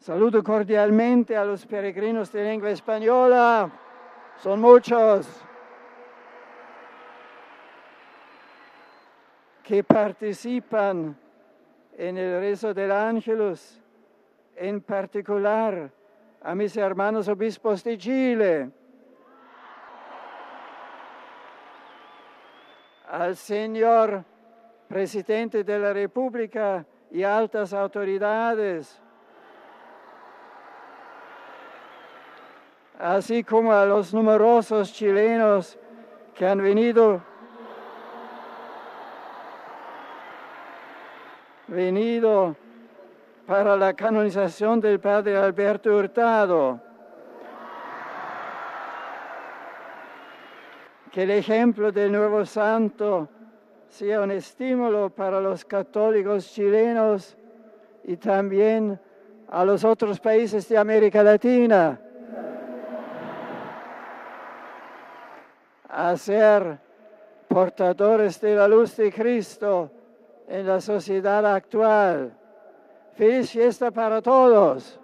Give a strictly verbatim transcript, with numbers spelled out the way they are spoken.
Saludo cordialmente a los peregrinos de lengua española. Son muchos que participan en el rezo del Ángelus, en particular a mis hermanos obispos de Chile, al señor presidente de la República y altas autoridades, así como a los numerosos chilenos que han venido, venido para la canonización del Padre Alberto Hurtado. Que el ejemplo del nuevo santo sea un estímulo para los católicos chilenos y también a los otros países de América Latina a ser portadores de la luz de Cristo en la sociedad actual. Feliz fiesta para todos.